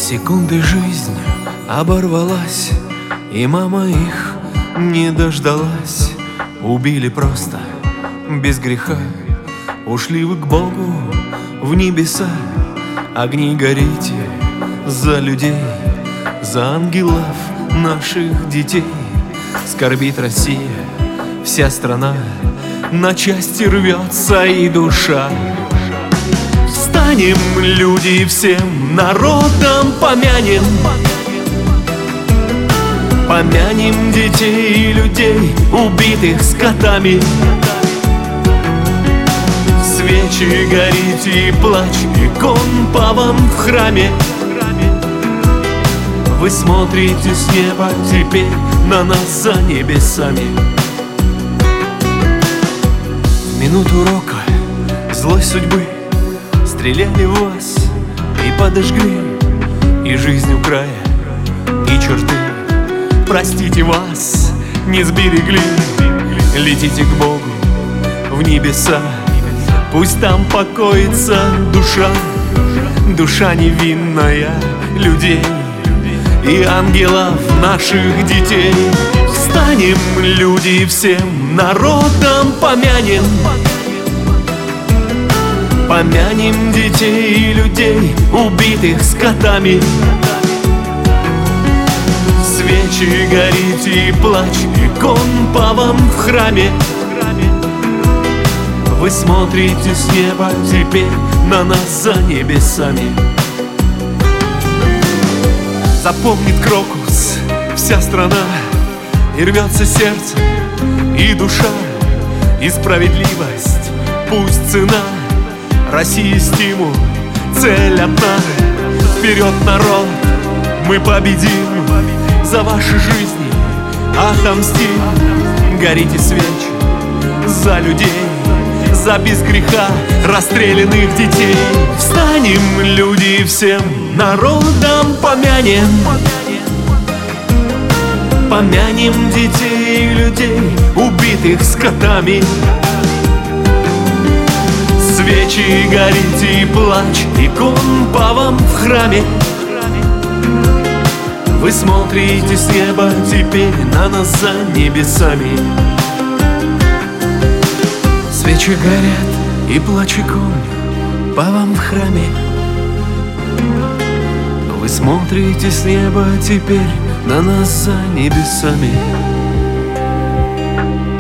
Секунды жизнь оборвалась, и мама их не дождалась. Убили просто, без греха. Ушли вы к Богу в небеса. Огни горите за людей, за ангелов наших детей. Скорбит Россия, вся страна, на части рвется и душа. Встанем, люди, всем народом помянем. Помянем детей и людей, убитых скотами. Свечи горите и плачь, икон по вам в храме. Вы смотрите с неба теперь на нас за небесами. В минуту рока злой судьбы стреляли в вас и подожгли, и жизнь у края, и черты. Простите, вас не сберегли. Летите к Богу в небеса. Пусть там покоится душа, душа невинная людей и ангелов наших детей. Встанем, люди, всем народом помянем. Помянем детей и людей, убитых скотами. Свечи горите и плачь, икон по вам в храме. Вы смотрите с неба теперь на нас за небесами. Запомнит крокус вся страна, и рвется сердце и душа, и справедливость пусть цена. России стимул, цель одна. Вперед, народ, мы победим. За ваши жизни отомстим. Горите свечи за людей, за без греха расстрелянных детей. Встанем, люди, всем народом помянем. Помянем детей и людей, убитых скотами. Свечи горите и плачь, икон по вам в храме. Вы смотрите с неба теперь на нас за небесами. Свечи горят и плачь, икон по вам в храме. Вы смотрите с неба теперь на нас за небесами.